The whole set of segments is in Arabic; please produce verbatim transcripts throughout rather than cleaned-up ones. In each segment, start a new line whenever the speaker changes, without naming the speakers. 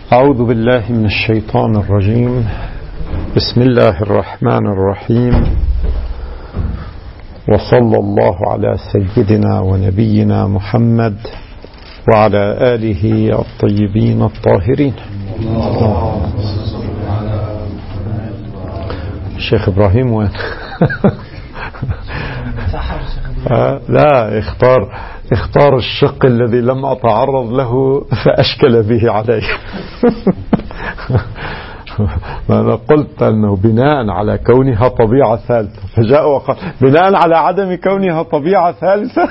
أعوذ بالله من الشيطان الرجيم. بسم الله الرحمن الرحيم، وصلى الله على سيدنا ونبينا محمد وعلى آله الطيبين الطاهرين. الشيخ إبراهيم وين؟ لا، اختار اختار الشق الذي لم أتعرض له فأشكل به علي. أنا قلت أنه بناء على كونها طبيعة ثالثة، فجاء وقال بناء على عدم كونها طبيعة ثالثة.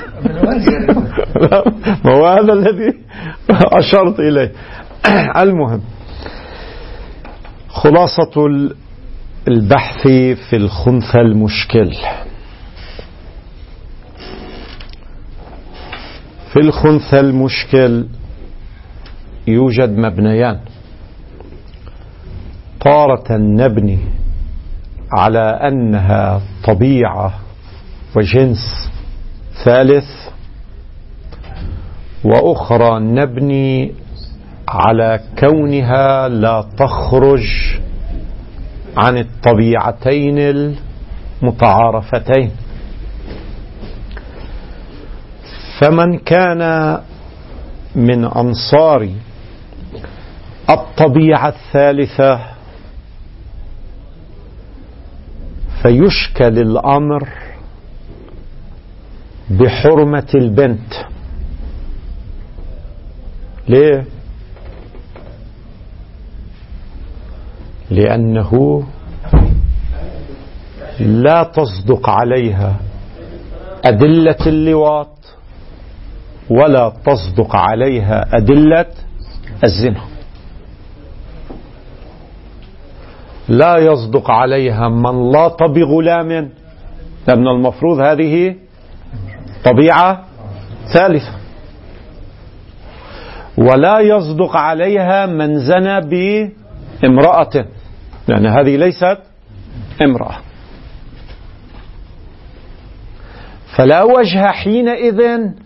ما هو هذا الذي أشرت إليه. المهم، خلاصة البحث في الخنثى المشكل. في الخنثى المشكل يوجد مبنيان. تارة نبني على أنها طبيعة وجنس ثالث، وأخرى نبني على كونها لا تخرج عن الطبيعتين المتعارفتين. فمن كان من أنصار الطبيعة الثالثة فيشكل الأمر بحرمة البنت. ليه؟ لأنه لا تصدق عليها أدلة اللواط ولا تصدق عليها أدلة الزنا. لا يصدق عليها من لاط بغلام، لأن المفروض هذه طبيعة ثالثة. ولا يصدق عليها من زنى بامرأة، لأن هذه ليست امرأة. فلا وجه حينئذ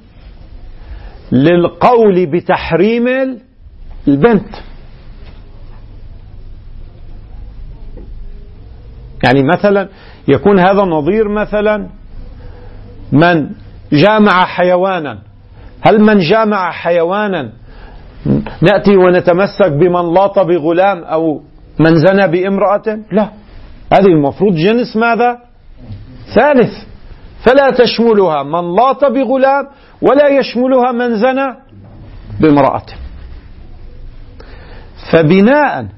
للقول بتحريم البنت. يعني مثلا يكون هذا نظير مثلا من جامع حيوانا. هل من جامع حيوانا نأتي ونتمسك بمن لاط بغلام أو من زنى بامرأة؟ لا، هذه المفروض جنس ماذا؟ ثالث، فلا تشملها من لاط بغلام ولا يشملها من زنى بامرأة. فبناء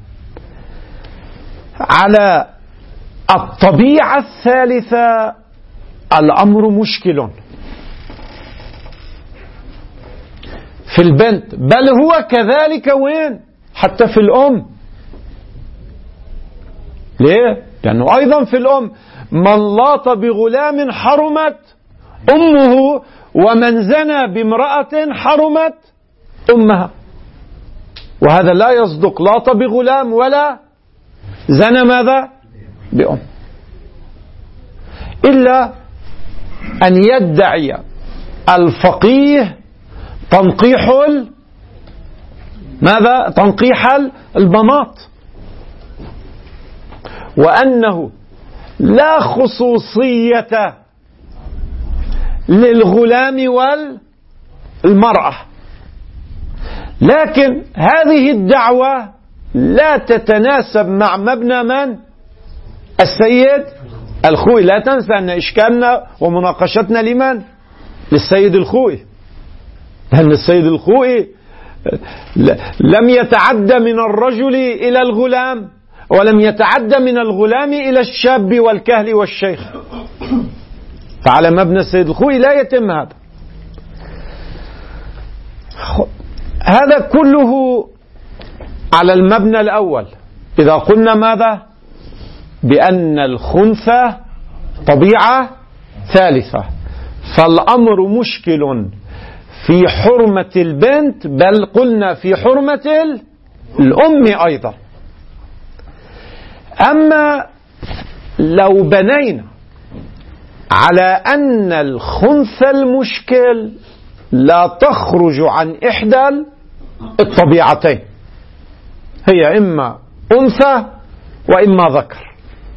على الطبيعة الثالثة الأمر مشكل في البنت، بل هو كذلك وين؟ حتى في الأم. ليه؟ لأنه أيضا في الأم من لاط بغلام حرمت أمه، ومن زنى بامرأة حرمت أمها. وهذا لا يصدق، لاط بغلام ولا زنى ماذا؟ بأم. إلا أن يدعي الفقيه تنقيح ماذا؟ تنقيح البنات، وأنه لا خصوصية للغلام والمرأة. لكن هذه الدعوة لا تتناسب مع مبنى من؟ السيد الخوئي. لا تنسى أن إشكالنا ومناقشتنا لمن؟ للسيد الخوئي، لأن السيد الخوئي لم يتعد من الرجل إلى الغلام، ولم يتعد من الغلام إلى الشاب والكهل والشيخ. فعلى مبنى السيد الخوئي لا يتم هذا. هذا كله على المبنى الأول. إذا قلنا ماذا؟ بأن الخنثى طبيعة ثالثة، فالأمر مشكل في حرمة البنت، بل قلنا في حرمة الأم أيضا. أما لو بنينا على أن الخنثى المشكل لا تخرج عن إحدى الطبيعتين، هي إما أنثى وإما ذكر.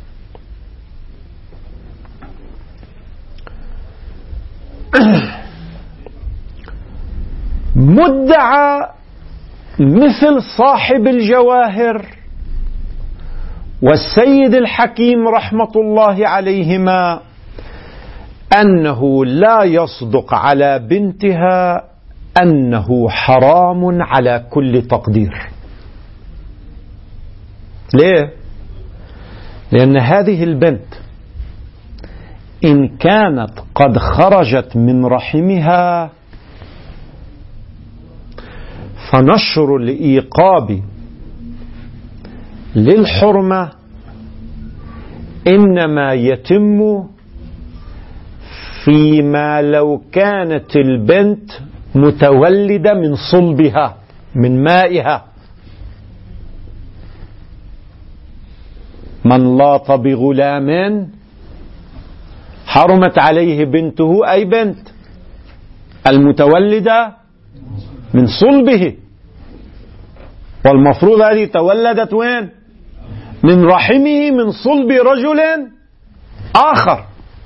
مدعى مثل صاحب الجواهر والسيد الحكيم رحمة الله عليهما أنه لا يصدق على بنتها أنه حرام على كل تقدير. ليه؟ لأن هذه البنت إن كانت قد خرجت من رحمها فنشر الإيقاب للحرمة إنما يتم فيما لو كانت البنت متولدة من صلبها من مائها. من لاط بغلام حرمت عليه بنته، أي بنت المتولدة من صلبه، والمفروض هذه تولدت وين؟ من رحمه من صلب رجل آخر.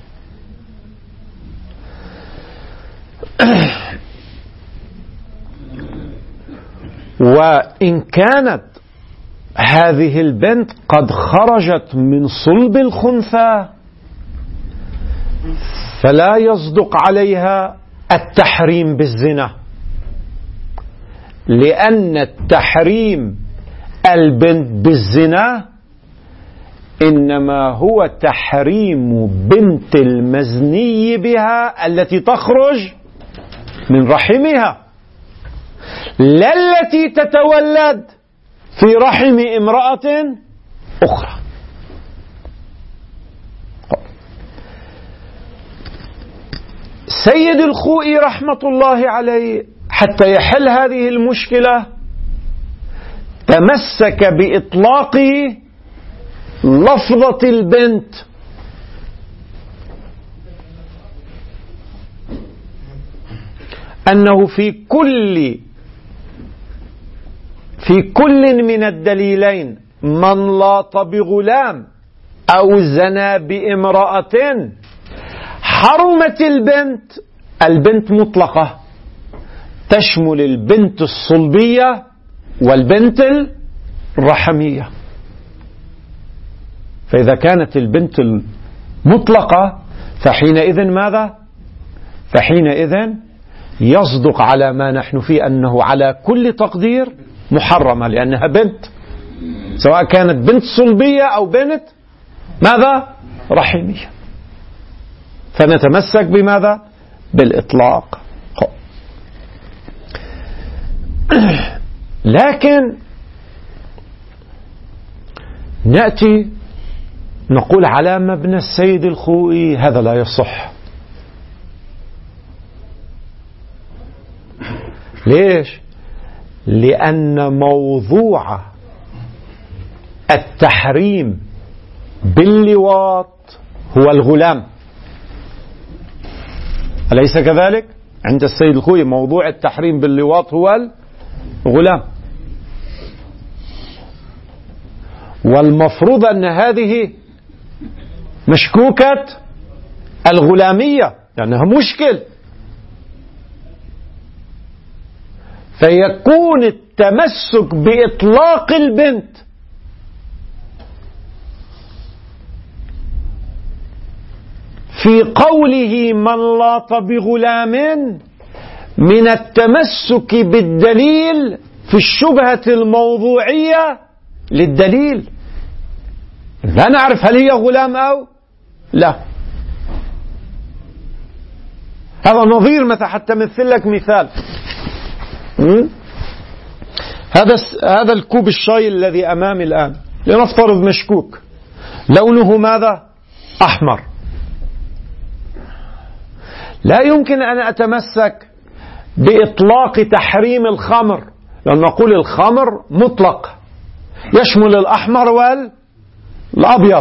وإن كانت هذه البنت قد خرجت من صلب الخنثى فلا يصدق عليها التحريم بالزنا، لأن التحريم البنت بالزنا إنما هو تحريم بنت المزني بها التي تخرج من رحمها، لا التي تتولد في رحم امرأة أخرى. سيد الخوئي رحمة الله عليه حتى يحل هذه المشكلة تمسك بإطلاق لفظة البنت، أنه في كل في كل من الدليلين من لاط بغلام أو زنى بامرأة حرمت البنت. البنت مطلقة تشمل البنت الصلبية والبنت الرحمية. فإذا كانت البنت المطلقة فحينئذ ماذا؟ فحينئذ يصدق على ما نحن فيه أنه على كل تقدير محرمة، لأنها بنت، سواء كانت بنت صلبية أو بنت ماذا؟ رحمية. فنتمسك بماذا؟ بالإطلاق. لكن نأتي نقول على مبنى السيد الخوئي هذا لا يصح. ليش؟ لأن موضوع التحريم باللواط هو الغلام، أليس كذلك؟ عند السيد الخوئي موضوع التحريم باللواط هو الغلام، والمفروض أن هذه مشكوكة الغلامية لأنها مشكل، فيكون التمسك بإطلاق البنت في قوله من لاط بغلام من التمسك بالدليل في الشبهة الموضوعية للدليل. لا نعرف هل هي غلام أو لا. هذا نظير مثلا، حتى مثل لك مثال، هذا هذا الكوب الشاي الذي أمامي الآن لنفترض مشكوك، لونه ماذا؟ أحمر. لا يمكن أن أتمسك بإطلاق تحريم الخمر، لأن نقول الخمر مطلق يشمل الأحمر والأبيض.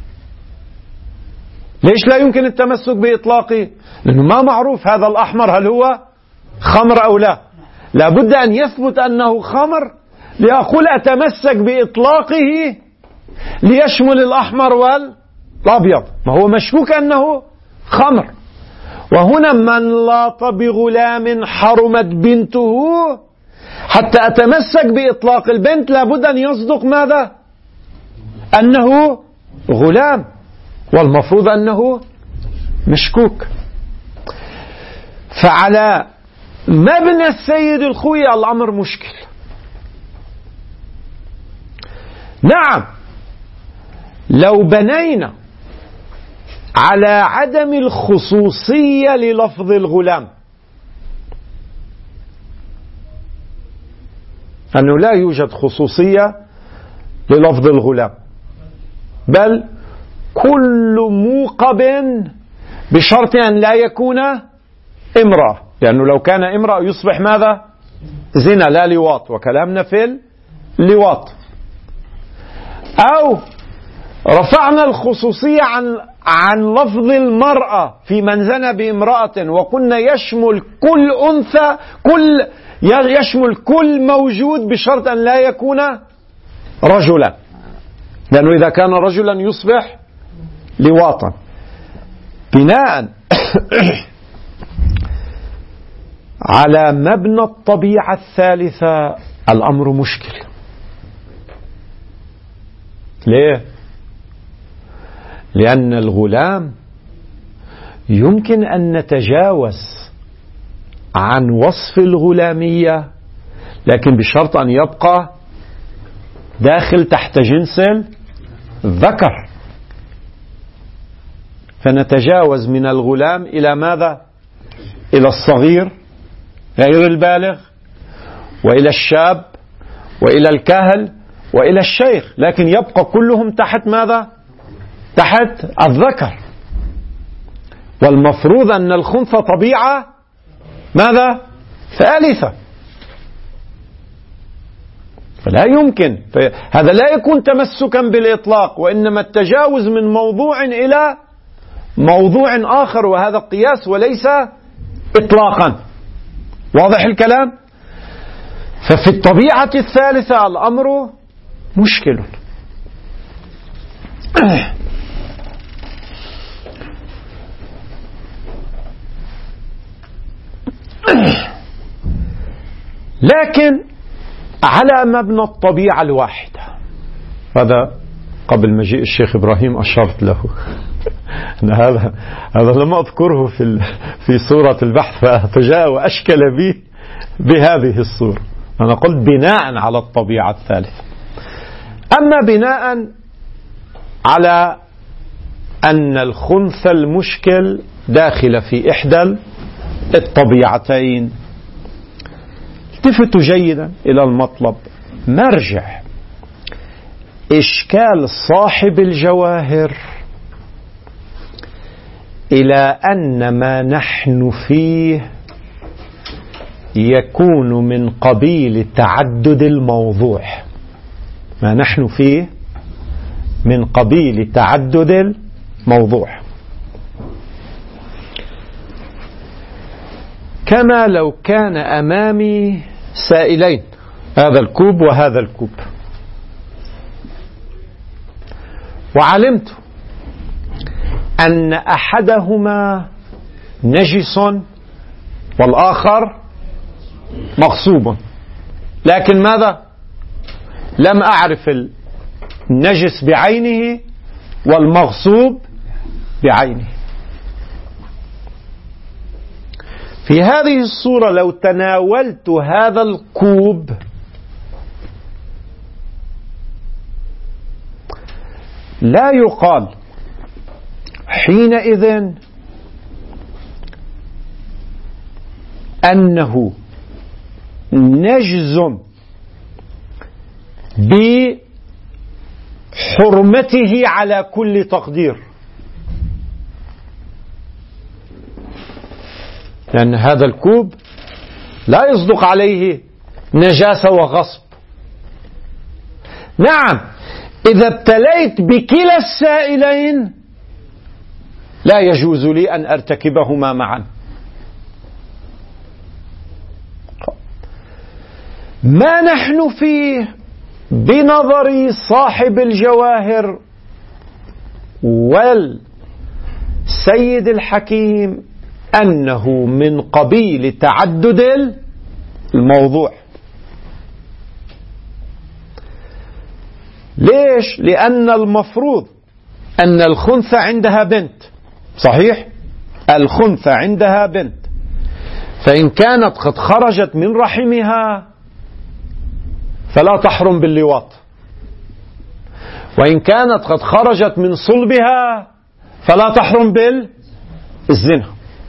ليش لا يمكن التمسك بإطلاقه؟ لأنه ما معروف هذا الأحمر هل هو خمر أو لا. لا بد أن يثبت أنه خمر لأقول أتمسك بإطلاقه ليشمل الأحمر والأبيض، ما هو مشكوك أنه خمر. وهنا من لاط بغلام حرمت بنته، حتى أتمسك بإطلاق البنت لابد أن يصدق ماذا؟ أنه غلام، والمفروض أنه مشكوك. فعلى مبنى السيد الخوي الأمر مشكل. نعم، لو بنينا على عدم الخصوصية للفظ الغلام، أنه لا يوجد خصوصية للفظ الغلام، بل كل موقب بشرط أن لا يكون امرأة، لأنه لو كان امرأة يصبح ماذا؟ زنا لا لواط، وكلامنا في اللواط. أو رفعنا الخصوصية عن عن لفظ المرأة في من زنى بامرأة، وقلنا يشمل كل أنثى، كل يشمل كل موجود بشرط أن لا يكون رجلا، لأنه إذا كان رجلا يصبح لواطا. بناء على مبنى الطبيعة الثالثة الأمر مشكل. ليه؟ لأن الغلام يمكن أن نتجاوز عن وصف الغلامية، لكن بشرط أن يبقى داخل تحت جنس الذكر، فنتجاوز من الغلام إلى ماذا؟ إلى الصغير غير البالغ، وإلى الشاب، وإلى الكهل، وإلى الشيخ، لكن يبقى كلهم تحت ماذا؟ تحت الذكر. والمفروض أن الخنثى طبيعة ماذا؟ ثالثة. فلا يمكن، هذا لا يكون تمسكا بالإطلاق، وإنما التجاوز من موضوع إلى موضوع آخر، وهذا قياس وليس إطلاقا. واضح الكلام؟ ففي الطبيعة الثالثة الأمر مشكل. لكن على مبنى الطبيعة الواحدة، هذا قبل مجيء الشيخ إبراهيم أشرت له هذا هذا لم أذكره في في صورة البحث، فجاء وأشكل بي بهذه الصورة. أنا قلت بناء على الطبيعة الثالثة. أما بناء على أن الخنثى المشكل داخل في إحدى الطبيعتين، التفتوا جيدا إلى المطلب. مرجع إشكال صاحب الجواهر إلى أن ما نحن فيه يكون من قبيل تعدد الموضوع. ما نحن فيه من قبيل تعدد الموضوع، كما لو كان أمامي سائلين، هذا الكوب وهذا الكوب، وعلمت أن أحدهما نجس والآخر مغصوب، لكن ماذا؟ لم أعرف النجس بعينه والمغصوب بعينه. في هذه الصورة لو تناولت هذا الكوب لا يقال حينئذ أنه نجز بحرمته على كل تقدير، لأن هذا الكوب لا يصدق عليه نجاسة وغصب. نعم، إذا ابتليت بكلا السائلين لا يجوز لي أن أرتكبهما معا. ما نحن فيه بنظر صاحب الجواهر والسيد الحكيم أنه من قبيل تعدد الموضوع. ليش؟ لأن المفروض أن الخنثى عندها بنت، صحيح؟ الخنثى عندها بنت، فإن كانت قد خرجت من رحمها فلا تحرم باللواط، وإن كانت قد خرجت من صلبها فلا تحرم بالزنا.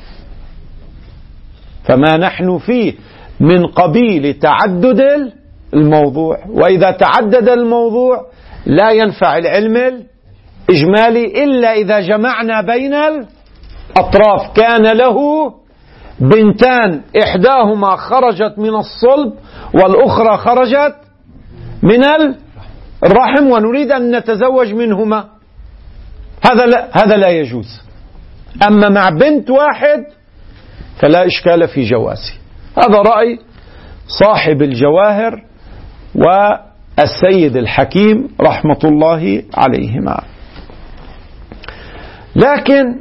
فما نحن فيه من قبيل تعدد الموضوع، وإذا تعدد الموضوع لا ينفع العلم الإجمالي إلا إذا جمعنا بين الأطراف. كان له بنتان إحداهما خرجت من الصلب والأخرى خرجت من الرحم ونريد أن نتزوج منهما، هذا لا, هذا لا يجوز. أما مع بنت واحد فلا إشكال في جوازه. هذا رأي صاحب الجواهر والسيد الحكيم رحمة الله عليهما. لكن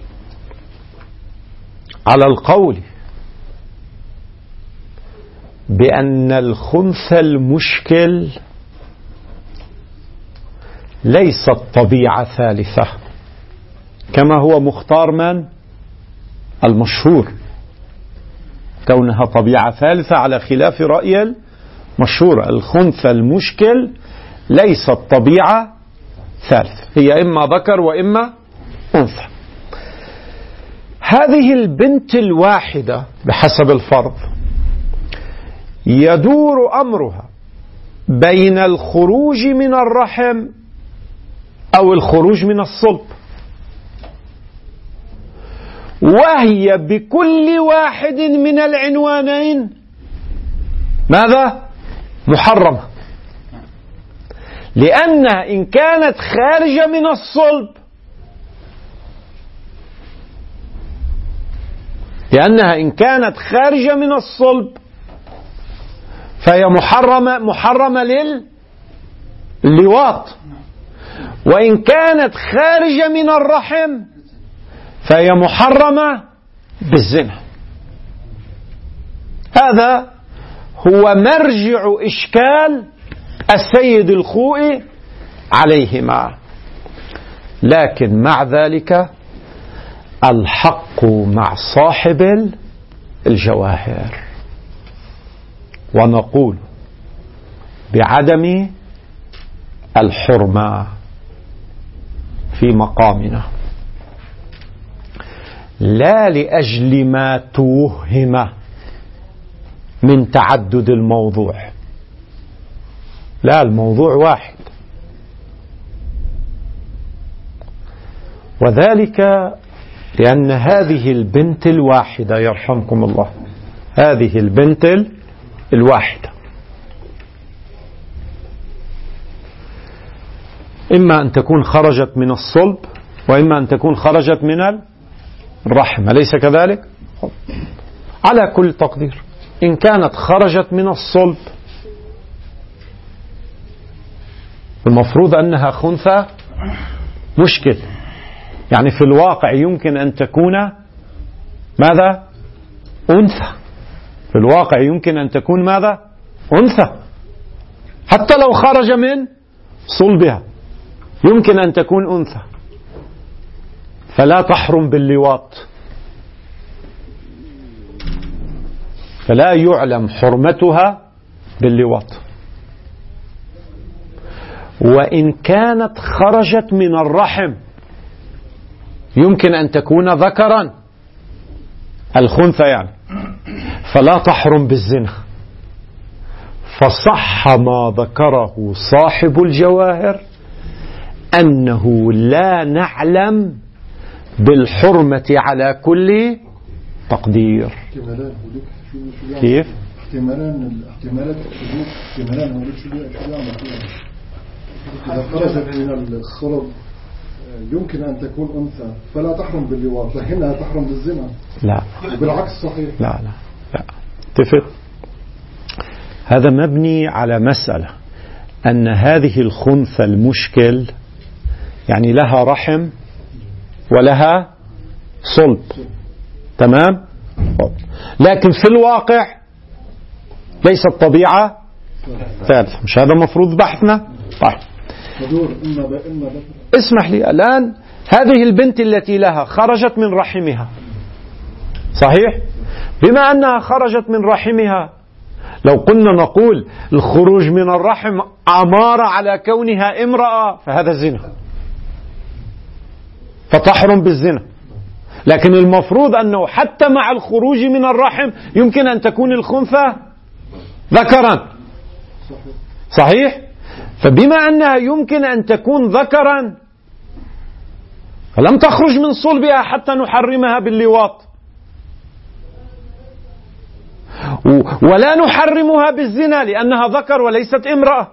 على القول بأن الخنثى المشكل ليست طبيعة ثالثة كما هو مختار من المشهور، كونها طبيعة ثالثة على خلاف رأي المشهور. الخنثى المشكل ليست طبيعة ثالثة، هي إما ذكر وإما أنثى. هذه البنت الواحدة بحسب الفرض يدور أمرها بين الخروج من الرحم أو الخروج من الصلب، وهي بكل واحد من العنوانين ماذا؟ محرمة، لأنها إن كانت خارجة من الصلب لأنها إن كانت خارجة من الصلب فهي محرمة محرمة لللواط، وإن كانت خارجة من الرحم فهي محرمة بالزنا. هذا هو مرجع إشكال السيد الخوئي عليهما. لكن مع ذلك الحق مع صاحب الجواهر، ونقول بعدم الحرمة في مقامنا، لا لأجل ما توهم من تعدد الموضوع، لا، الموضوع واحد، وذلك لأن هذه البنت الواحدة يرحمكم الله، هذه البنت الواحدة إما أن تكون خرجت من الصلب وإما أن تكون خرجت من الرحم، أليس كذلك؟ على كل تقدير إن كانت خرجت من الصلب المفروض أنها خنثى مشكل، يعني في الواقع يمكن أن تكون ماذا؟ أنثى، في الواقع يمكن أن تكون ماذا؟ أنثى، حتى لو خرج من صلبها يمكن أن تكون أنثى، فلا تحرم باللواط، فلا يعلم حرمتها باللواط. وإن كانت خرجت من الرحم يمكن أن تكون ذكرا، الخنثى يعني، فلا تحرم بالزنا. فصح ما ذكره صاحب الجواهر أنه لا نعلم بالحرمة على كل تقدير. كيف؟
احتمالان احتمالات الحدوث احتمالان هو شو بيعمل فيها؟ إذا خرجت من الصلب يمكن أن تكون أنثى فلا تحرم باللواط، لكنها تحرم بالزنا.
لا،
بالعكس صحيح.
لا لا لا، اتفق. هذا مبني على مسألة أن هذه الخنثى المشكل يعني لها رحم ولها صلب، تمام؟ لكن في الواقع ليست طبيعة ثالثة. مش هذا مفروض بحثنا؟ طيب اسمح لي الآن، هذه البنت التي لها خرجت من رحمها، صحيح؟ بما أنها خرجت من رحمها، لو قلنا نقول الخروج من الرحم أمارة على كونها امرأة فهذا زنا، فتحرم بالزنا. لكن المفروض أنه حتى مع الخروج من الرحم يمكن أن تكون الخنثى ذكرا، صحيح؟ فبما أنها يمكن أن تكون ذكرا فلم تخرج من صلبها حتى نحرمها باللواط، ولا نحرمها بالزنا لأنها ذكر وليست امرأة.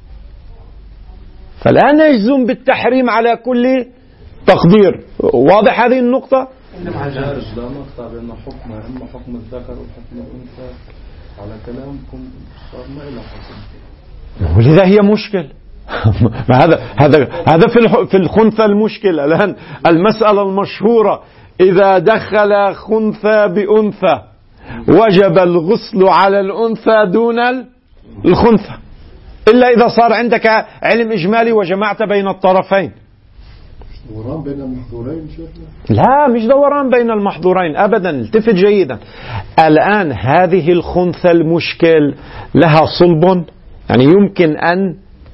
فلا نجزم بالتحريم على كل تقدير. واضح هذه النقطة؟
لا مقطع بأن حكم إما حكم الذكر وحكم الأنثى على كلامكم صار ما إلى حكم،
ولذا هي مشكل. هذا هذا هذا في في الخنثى المشكلة. الآن المسألة المشهورة إذا دخل خنثى بأنثى وجب الغسل على الأنثى دون الخنثى، إلا إذا صار عندك علم إجمالي وجمعت بين الطرفين.
دوران بين المحظورين شيخنا؟
لا، مش دوران بين المحظورين أبدا. التفت جيدا. الآن هذه الخنثى المشكل لها صلب، يعني يمكن أن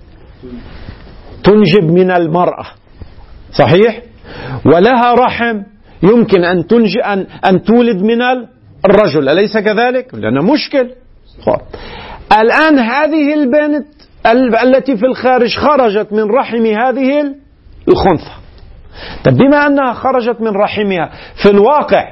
تنجب من المرأة، صحيح؟ ولها رحم يمكن أن تنجب أن أن تولد من الرجل، أليس كذلك؟ لأنه مشكل. الآن هذه البنت التي في الخارج خرجت من رحم هذه الخنثى. طب بما أنها خرجت من رحمها في الواقع،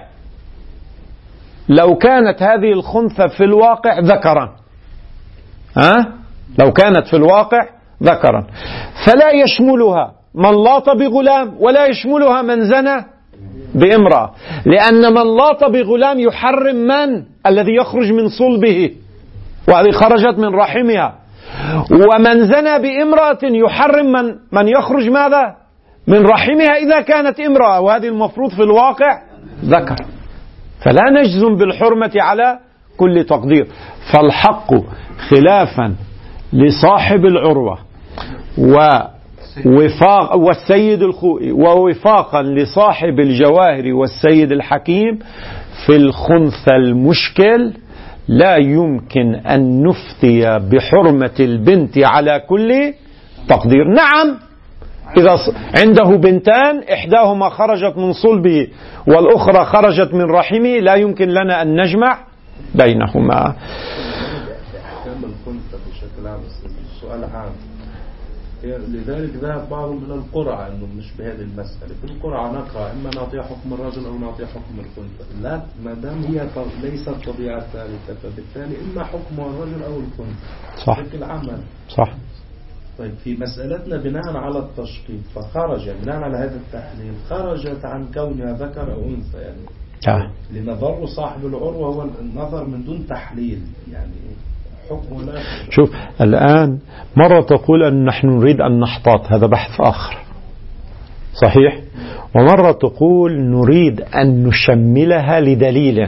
لو كانت هذه الخنثى في الواقع ذكرا، ها؟ لو كانت في الواقع ذكرا فلا يشملها من لاط بغلام ولا يشملها من زنى بامرأة، لأن من لاط بغلام يحرم من الذي يخرج من صلبه وهذه خرجت من رحمها، ومن زنى بامرأة يحرم من من يخرج ماذا من رحمها إذا كانت امرأة، وهذه المفروض في الواقع ذكر. فلا نجزم بالحرمة على كل تقدير. فالحق خلافا لصاحب العروة ووفاق والسيد الخوئي ووفاقا لصاحب الجواهر والسيد الحكيم في الخنثى المشكل لا يمكن أن نفتي بحرمة البنت على كل تقدير. نعم، إذا عنده بنتان إحداهما خرجت من صلبه والأخرى خرجت من رحمه لا يمكن لنا أن نجمع بينهما.
أحكام الخنثى بشكل عام السؤال عام، لذلك ذهب بعضهم إلى القرعة أنه مش بهذه المسألة. في القرعة نقرأ إما نعطي حكم الرجل أو نعطي حكم الخنثى. لا، ما دام هي ليست طبيعة ثالثة فبالتالي إما حكم الرجل أو الخنثى.
صح.
بشكل عام. صح. طيب في مسألتنا بناء على التشقيق فخرج بناء على هذا التحليل خرجت عن كونها ذكر أو أنثى، يعني
آه.
لنظر صاحب العروة هو النظر من دون تحليل، يعني حكم ولا.
شوف الآن مرة تقول أن نحن نريد أن نحتاط، هذا بحث آخر، صحيح؟ ومرة تقول نريد أن نشملها لدليل.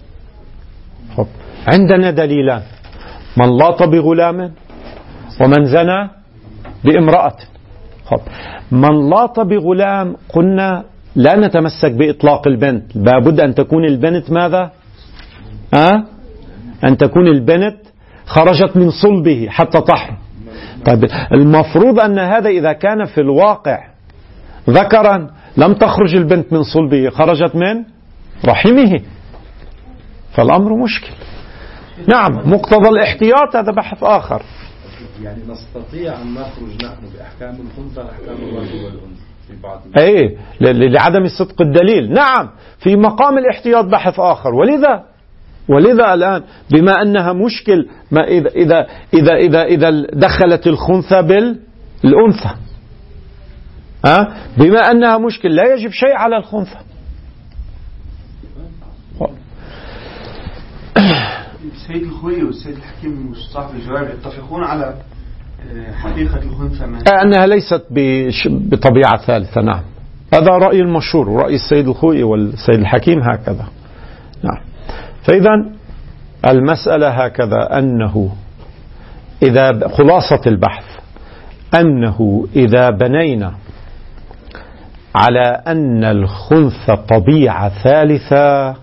عندنا دليلان، من لاط بغلام ومن زنى بامرأة. من لاط بغلام قلنا لا نتمسك بإطلاق البنت، لابد أن تكون البنت ماذا؟ أه؟ أن تكون البنت خرجت من صلبه حتى تحرم. طيب المفروض أن هذا إذا كان في الواقع ذكرا لم تخرج البنت من صلبه، خرجت من رحمه، فالأمر مشكل. نعم، مقتضى الاحتياط هذا بحث آخر.
يعني نستطيع أن نخرج نحن بأحكام الخنثى أحكام الرجل والأنثى في بعض
أي لعدم صدق الدليل. نعم، في مقام الاحتياط بحث آخر. ولذا ولذا الآن بما أنها مشكل، ما إذا إذا إذا إذا إذا دخلت الخنثى بالأنثى، ها، بما أنها مشكل لا يجب شيء على الخنثى.
السيد الخوي والسيد الحكيم صاحب الجواب يتفقون على حقيقة الخنثى
أنها ليست بطبيعة ثالثة. نعم، هذا رأي المشهور ورأي السيد الخوي والسيد الحكيم هكذا. نعم. فإذا المسألة هكذا، أنه إذا خلاصة البحث أنه إذا بنينا على أن الخنثى طبيعة ثالثة،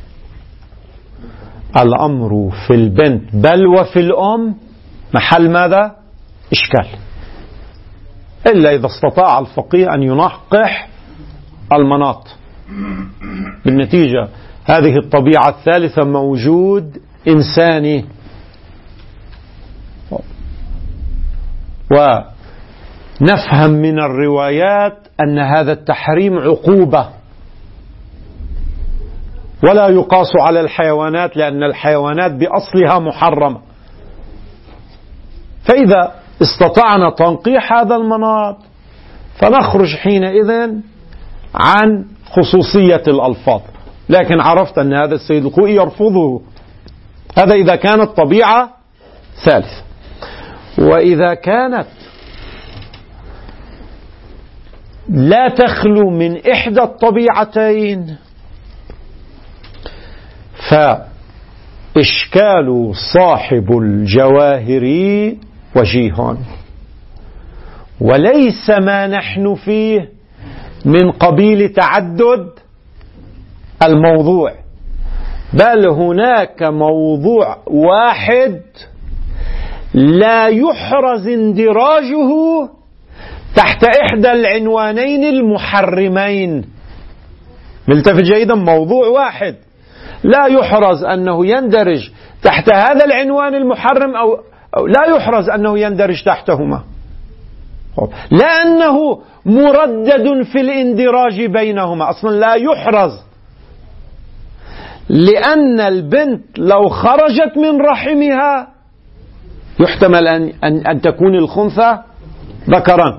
الأمر في البنت بل وفي الأم محل ماذا؟ إشكال، إلا إذا استطاع الفقيه أن ينقح المناط. بالنتيجة هذه الطبيعة الثالثة موجود إنساني، ونفهم من الروايات أن هذا التحريم عقوبة ولا يقاس على الحيوانات، لأن الحيوانات بأصلها محرمة. فإذا استطعنا تنقيح هذا المناط فنخرج حينئذ عن خصوصية الألفاظ. لكن عرفت أن هذا السيد الخوئي يرفضه، هذا إذا كانت طبيعة ثالثة. وإذا كانت لا تخلو من إحدى الطبيعتين فإشكال صاحب الجواهر وجيه، وليس ما نحن فيه من قبيل تعدد الموضوع، بل هناك موضوع واحد لا يحرز اندراجه تحت إحدى العنوانين المحرمين. ملتفت جيدا، موضوع واحد لا يحرز أنه يندرج تحت هذا العنوان المحرم أو, أو لا يحرز أنه يندرج تحتهما، لأنه مردد في الاندراج بينهما. أصلا لا يحرز، لأن البنت لو خرجت من رحمها يحتمل أن, أن, أن تكون الخنثى ذكرا.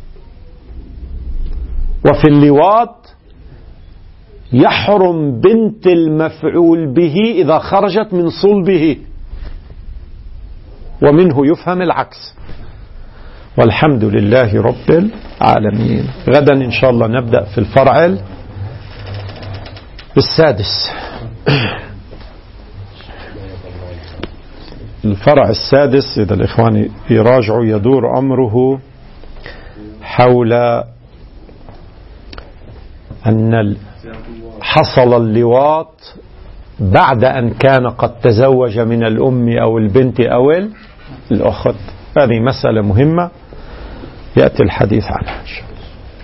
وفي اللواط يحرم بنت المفعول به إذا خرجت من صلبه، ومنه يفهم العكس. والحمد لله رب العالمين. غدا إن شاء الله نبدأ في الفرع السادس. الفرع السادس إذا الإخوان يراجعوا يدور أمره حول أن حصل اللواط بعد أن كان قد تزوج من الأم أو البنت أو الأخت. هذه مسألة مهمة يأتي الحديث عنها إن شاء الله.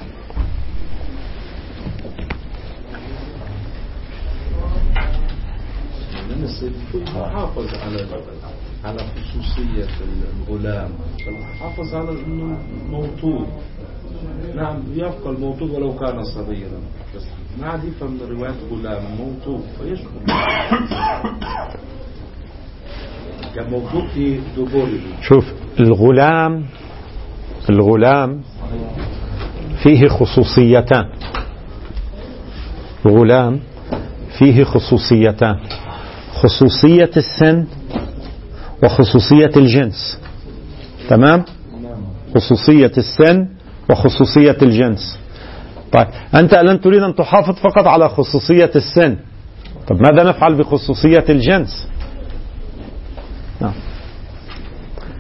حافظ على على خصوصية الغلام، حافظ على أنه موطود. نعم، يبقى الموطود ولو كان صغيرا، بس ما عاد يفهم رواية غلام موطود فيشكل كان موطود في دبوره.
شوف، الغلام الغلام فيه خصوصيتان. الغلام فيه خصوصيتان، خصوصية السن وخصوصية الجنس. تمام؟ خصوصية السن وخصوصية الجنس. طيب أنت الآن تريد أن تحافظ فقط على خصوصية السن، طب ماذا نفعل بخصوصية الجنس؟ نعم.